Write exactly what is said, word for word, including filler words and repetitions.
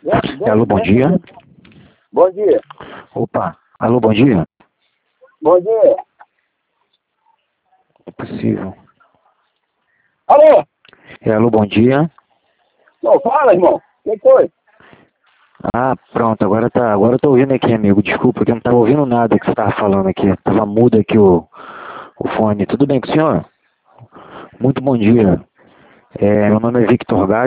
Alô, bom dia. Bom dia. Opa, alô, bom dia. Bom dia. É possível. Alô? É, alô, bom dia. Não, fala, irmão. O que foi? Ah, pronto, agora tá, agora eu tô ouvindo aqui, amigo. Desculpa, que eu não tava ouvindo nada que você tava falando aqui. Tava mudo aqui o, o fone. Tudo bem com o senhor? Muito bom dia. É, meu nome é Victor Gás.